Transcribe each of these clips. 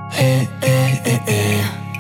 Eh, eh, eh, eh.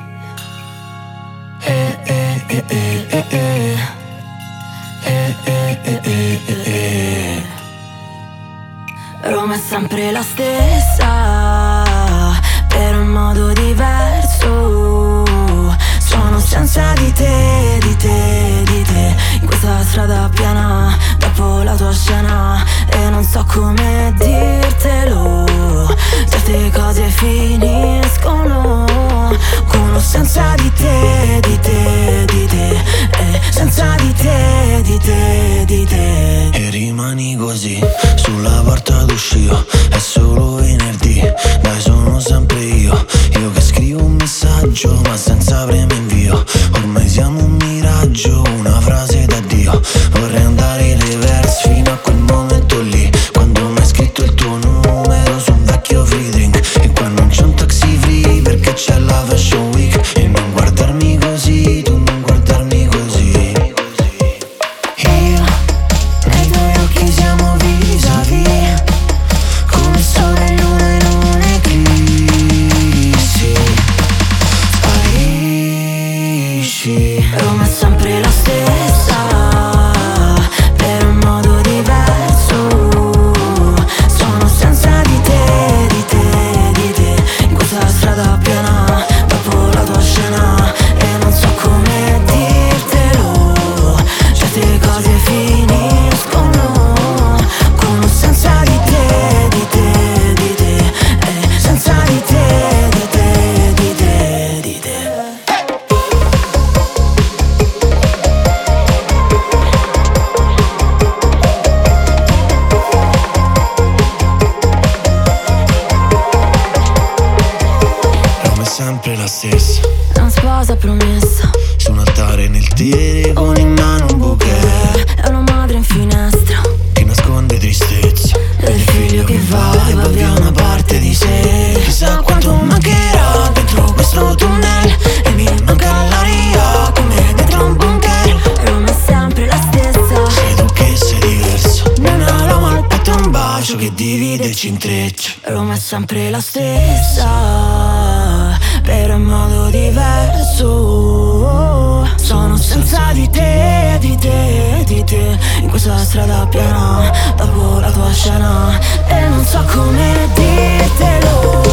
Eh, eh, eh, eh, eh, eh. Eh, eh, eh, eh, eh, eh. Roma è sempre la stessa, però in modo diverso. Sono senza di te, di te, di te, in questa strada piena, dopo la tua scena. E non so come dirtelo, certe cose finiscono con o senza di te, di te, di te, senza di te, di te, di te. E rimani così, sulla porta d'uscita, è solo venerdì, dai sono sempre io che scrivo un messaggio ma senza premo invio. Ormai siamo un miraggio, una frase d'addio. Vorrei andare in reverse fino a quel momento lì, quando mi hai scritto il tuo numero su un vecchio free drink. E qua non c'è un taxi free perché c'è la fashion week. E non guardarmi così, tu non guardarmi così. Io nei tuoi occhi siamo vis-à-vis, come sole e luna in un'eclissi. Sparisci. Roma è sempre la stessa, però in modo diverso. Sono senza di te, di te, di te, in questa strada piena, dopo la tua scena. E non so come dirtelo, certe cose finiscono con o senza di te, di te, di te, senza di te, di te, di te, di te. Roma è sempre la stessa, Una sposa promessa, su un altare nel tele con in mano un bouquet è una madre in finestra, che nasconde tristezza. e il figlio che va e va via una parte di sé. Chissà quanto mancherà dentro questo tunnel, e mi manca l'aria come dentro un bunker. Roma è sempre la stessa, Sei tu che sei diverso, non ha l'uomo al petto un bacio che divide e ci intreccia. Roma è sempre la stessa, però in modo diverso. Sono senza di te, di te, di te, in questa strada piena, dopo la tua scena. E non so come dirtelo,